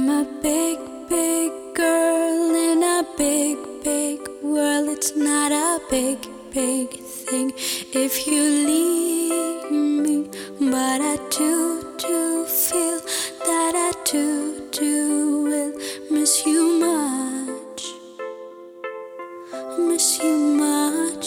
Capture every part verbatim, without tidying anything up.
I'm a big, big girl in a big, big world. It's not a big, big thing if you leave me, but I do, do feel that I do, do will miss you much, miss you much.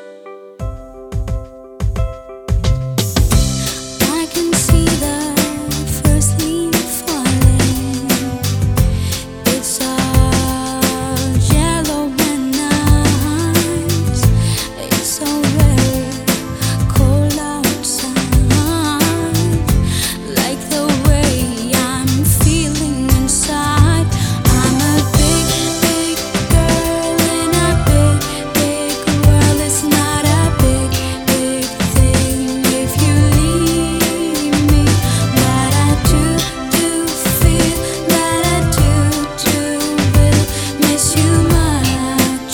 I can see the first leaf falling. It's all yellow and nice. It's so very cold outside, like the way I'm feeling inside. I'm a big, big girl in a big, big world. It's not a big, big thing if you leave me, but I do, do feel that I do, do will miss you much,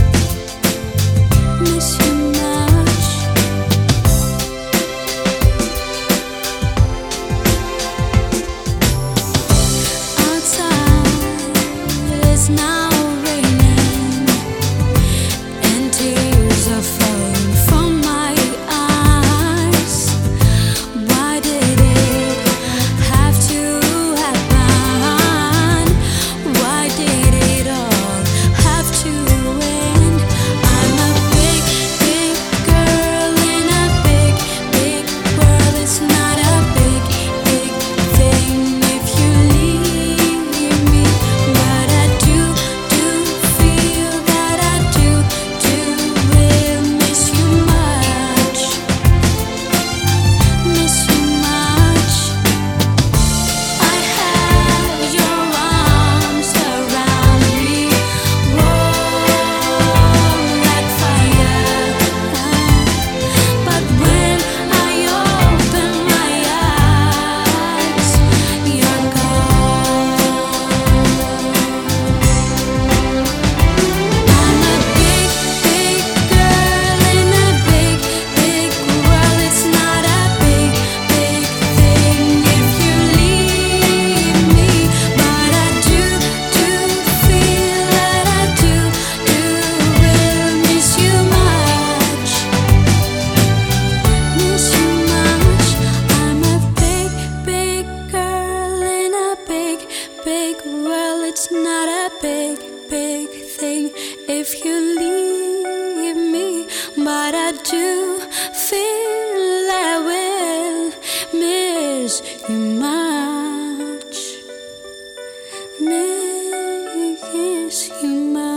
miss you much. Outside it's now raining, and tears are falling from my eyes. Why did it have to happen? Why did it all have to end? I'm a big, big girl in a big, big world. It's not a big, big thing if you leave me, but I do, do feel that I do, do will miss you much, miss you much. I have your arms around me, warm like fire, but when I open my eyes, you're gone. I'm a big, big girl in a big, big world. It's not a big, big thing if you leave me, but I do, do feel that I do, do will miss you much, miss you much. I'm a big, big girl in a big, big world. It's not a big, big thing if you leave me, but I do feel I will miss you much, miss you much.